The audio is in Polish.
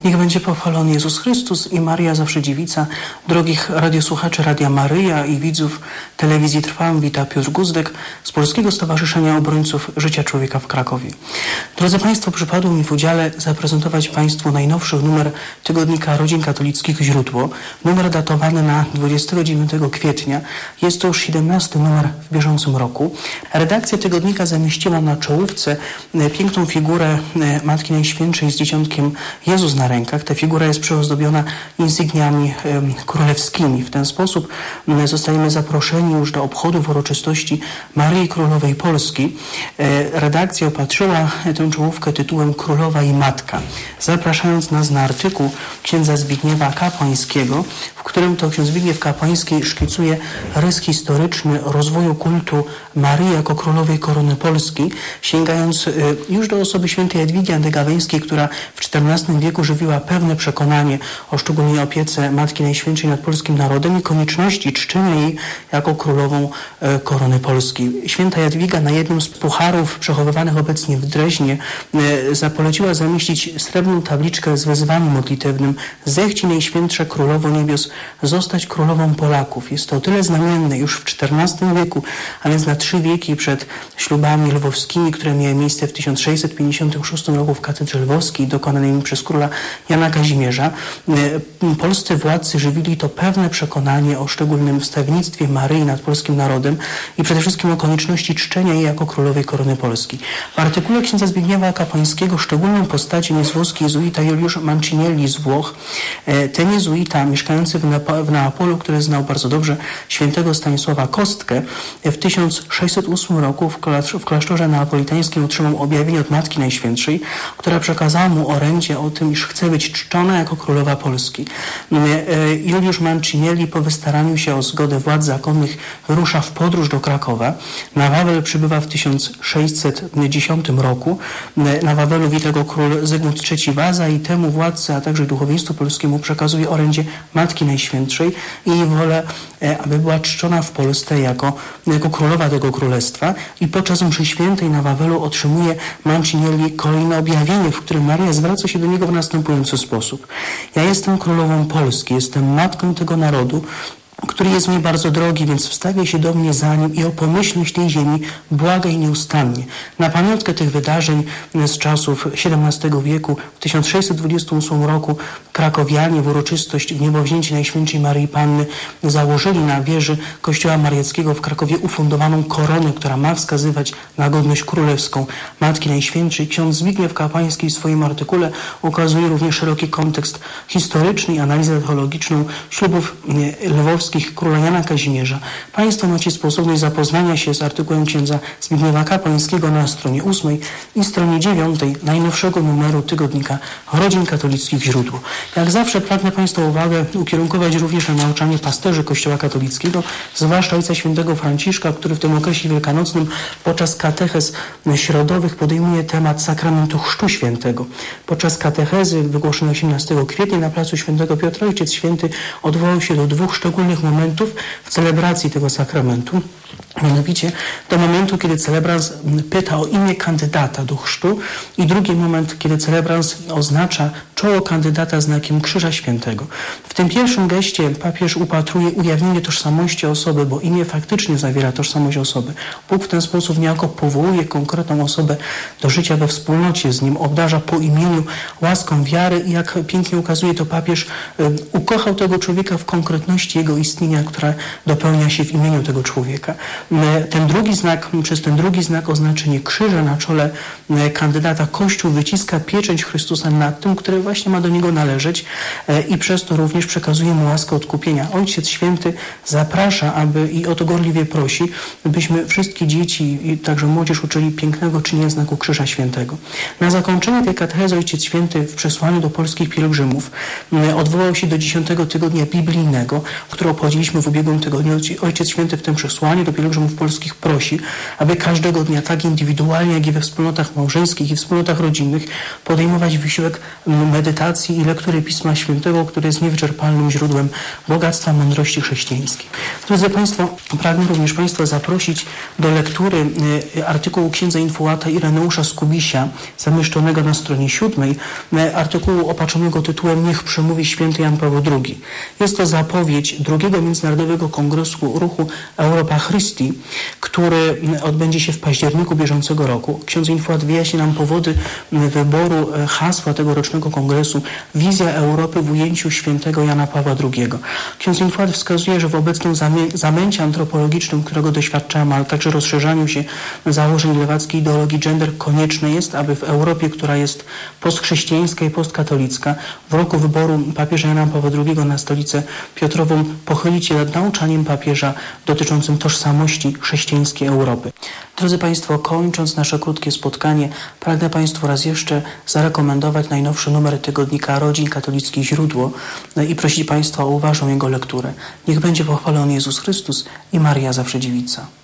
Niech będzie pochwalony Jezus Chrystus i Maria Zawsze Dziewica. Drogich radiosłuchaczy Radia Maryja i widzów telewizji Trwam, wita Piotr Guzdek z Polskiego Stowarzyszenia Obrońców Życia Człowieka w Krakowie. Drodzy Państwo, przypadło mi w udziale zaprezentować Państwu najnowszy numer tygodnika Rodzin Katolickich Źródło. Numer datowany na 29 kwietnia. Jest to już 17 numer w bieżącym roku. Redakcja tygodnika zamieściła na czołówce piękną figurę Matki Najświętszej z Dzieciątkiem Jezus na rękach. Ta figura jest przyozdobiona insygniami królewskimi. W ten sposób zostajemy zaproszeni już do obchodów uroczystości Maryi Królowej Polski. Redakcja opatrzyła tę czołówkę tytułem Królowa i Matka, zapraszając nas na artykuł księdza Zbigniewa Kapłańskiego, w którym to ksiądz Zbigniew Kapłański szkicuje rys historyczny rozwoju kultu Maryi jako Królowej Korony Polski, sięgając już do osoby świętej Jadwigi Andegaweńskiej, która w XIV wieku żywiła pewne przekonanie o szczególnej opiece Matki Najświętszej nad polskim narodem i konieczności czczenia jej jako Królową Korony Polski. Święta Jadwiga na jednym z pucharów przechowywanych obecnie w Dreźnie poleciła zamieścić srebrną tabliczkę z wezwaniem modlitewnym: Zechci Najświętsza Królowo Niebios zostać Królową Polaków. Jest to o tyle znamienne już w XIV wieku, a więc na 3 wieki przed ślubami lwowskimi, które miały miejsce w 1656 roku w katedrze lwowskiej, dokonanymi przez króla Jana Kazimierza. Polscy władcy żywili to pewne przekonanie o szczególnym wstawiennictwie Maryi nad polskim narodem i przede wszystkim o konieczności czczenia jej jako Królowej Korony Polski. W artykule księdza Zbigniewa Kapłańskiego szczególną postacią jest włoski jezuita Juliusz Mancinelli z Włoch. Ten jezuita, mieszkający w Neapolu, który znał bardzo dobrze świętego Stanisława Kostkę, w 1608 roku w klasztorze neapolitańskim otrzymał objawienie od Matki Najświętszej, która przekazała mu orędzie o tym, iż chce być czczona jako Królowa Polski. Juliusz Mancinelli po wystaraniu się o zgodę władz zakonnych rusza w podróż do Krakowa. Na Wawel przybywa w 1610 roku. Na Wawelu wita go król Zygmunt III Waza i temu władcy, a także duchowieństwu polskiemu przekazuje orędzie Matki Najświętszej i jej wolę, aby była czczona w Polsce jako królowa tego królestwa. I podczas mszy świętej na Wawelu otrzymuje Mancinelli kolejne objawienie, w którym Maria zwraca się do niego w następujący sposób: ja jestem królową Polski, jestem matką tego narodu, który jest mi bardzo drogi, więc wstawia się do mnie za nim i o pomyślność tej ziemi błagaj nieustannie. Na pamiątkę tych wydarzeń z czasów XVII wieku w 1628 roku krakowianie w uroczystość wniebowzięcia Najświętszej Maryi Panny założyli na wieży kościoła mariackiego w Krakowie ufundowaną koronę, która ma wskazywać na godność królewską Matki Najświętszej. Ksiądz Zbigniew Kapłański w swoim artykule ukazuje również szeroki kontekst historyczny i analizę teologiczną ślubów lwowskich króla Jana Kazimierza. Państwo macie sposobność zapoznania się z artykułem księdza Zbigniewa Kapłańskiego na stronie 8 i stronie 9 najnowszego numeru tygodnika Rodzin Katolickich Źródło. Jak zawsze pragnę Państwa uwagę ukierunkować również na nauczanie pasterzy Kościoła katolickiego, zwłaszcza ojca świętego Franciszka, który w tym okresie wielkanocnym podczas katechez środowych podejmuje temat sakramentu Chrztu Świętego. Podczas katechezy wygłoszonej 18 kwietnia na placu Świętego Piotra Ojciec Święty odwołał się do 2 szczególnych momentów w celebracji tego sakramentu. Mianowicie do momentu, kiedy celebrans pyta o imię kandydata do chrztu i drugi moment, kiedy celebrans oznacza czoło kandydata znakiem Krzyża Świętego. W tym pierwszym geście papież upatruje ujawnienie tożsamości osoby, bo imię faktycznie zawiera tożsamość osoby. Bóg w ten sposób niejako powołuje konkretną osobę do życia we wspólnocie z Nim, obdarza po imieniu łaską wiary i jak pięknie ukazuje to papież, ukochał tego człowieka w konkretności jego istnienia, która dopełnia się w imieniu tego człowieka. Przez ten drugi znak oznaczenie krzyża na czole kandydata Kościół wyciska pieczęć Chrystusa nad tym, które właśnie ma do niego należeć i przez to również przekazuje mu łaskę odkupienia. Ojciec Święty zaprasza, i o to gorliwie prosi, byśmy wszystkie dzieci i także młodzież uczyli pięknego czynienia znaku Krzyża Świętego. Na zakończenie tej katechezy Ojciec Święty w przesłaniu do polskich pielgrzymów odwołał się do 10 tygodnia biblijnego, które obchodziliśmy w ubiegłym tygodniu. Ojciec Święty w tym przesłaniu do do pielgrzymów polskich prosi, aby każdego dnia tak indywidualnie, jak i we wspólnotach małżeńskich i wspólnotach rodzinnych podejmować wysiłek medytacji i lektury Pisma Świętego, które jest niewyczerpalnym źródłem bogactwa mądrości chrześcijańskiej. Drodzy Państwo, pragnę również Państwa zaprosić do lektury artykułu księdza infułata Ireneusza z Kubisia, zamieszczonego na stronie 7, artykułu opatrzonego tytułem Niech przemówi święty Jan Paweł II. Jest to zapowiedź drugiego Międzynarodowego Kongresu Ruchu Europa Christi, który odbędzie się w październiku bieżącego roku. Ksiądz infułat wyjaśni nam powody wyboru hasła tegorocznego kongresu Wizja Europy w ujęciu świętego Jana Pawła II. Ksiądz infułat wskazuje, że w obecnym zamęcie antropologicznym, którego doświadczamy, ale także rozszerzaniu się założeń lewackiej ideologii gender, konieczne jest, aby w Europie, która jest postchrześcijańska i postkatolicka, w roku wyboru papieża Jana Pawła II na stolicę Piotrową pochylić się nad nauczaniem papieża dotyczącym tożsamości chrześcijańskiej Europy. Drodzy Państwo, kończąc nasze krótkie spotkanie, pragnę Państwu raz jeszcze zarekomendować najnowszy numer tygodnika Rodzin Katolickie Źródło i prosić Państwa o uważną jego lekturę. Niech będzie pochwalony Jezus Chrystus i Maria Zawsze Dziewica.